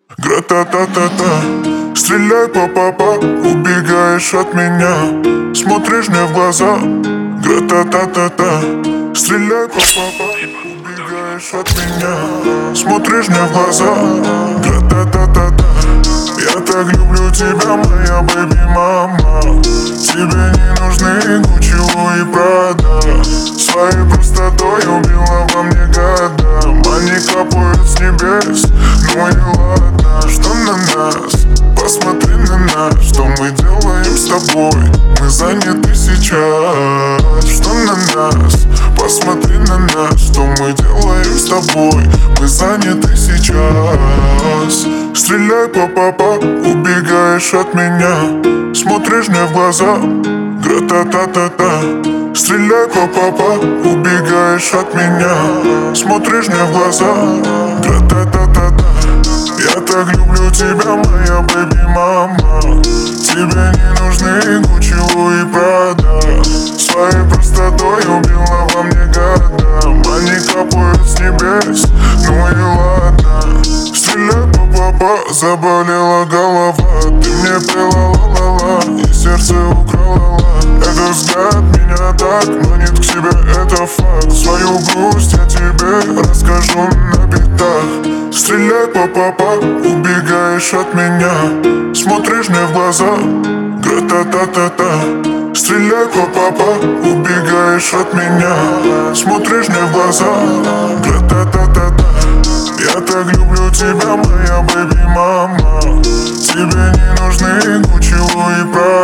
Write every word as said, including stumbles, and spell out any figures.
Гра-та-та-та-та, стреляй па-па-па, убегаешь от меня, смотришь мне в глаза. Гра-та-та-та-та, стреляй па-па-па, убегаешь от меня, смотришь мне в глаза. Гра-та-та-та-та, я так люблю тебя, моя бэби-мама. Тебе не нужны Гуччи, Луи, Прада. Своей простотой убила во мне года. Они капают с небес, ну и ладно. Что на нас? Посмотри на нас. Что мы делаем с тобой? Мы заняты сейчас. Что на нас? Посмотри на нас. Что мы делаем с тобой? Мы заняты сейчас. Стреляй па-па-па, убегаешь от меня, смотришь мне в глаза. Гра-та-та-та-та, стреляй па-па-па, убегаешь от меня, смотришь мне в глаза. Гра-та-та-та-та, я так люблю тебя, моя бэби-мама. Тебе не нужны Гуччи, Луи, Прада. Своей простотой убила во мне года. Они капают с небес, ну и ладно. Стреляй па-па-па, заболела голова. Ты мне пела ла-ла-ла и сердце украла. Это взгляд меня так манит к себе, это факт. Свою грусть я тебе расскажу на битах. Стреляй па-па-па, убегаешь от меня, смотришь мне в глаза. Гра-та-та-та-та, стреляй па-па-па, убегаешь от меня, смотришь мне в глаза. Гра-та-та-та-та, я так люблю тебя, моя бэби-мама. Тебе не нужны Гуччи, Луи, Прада.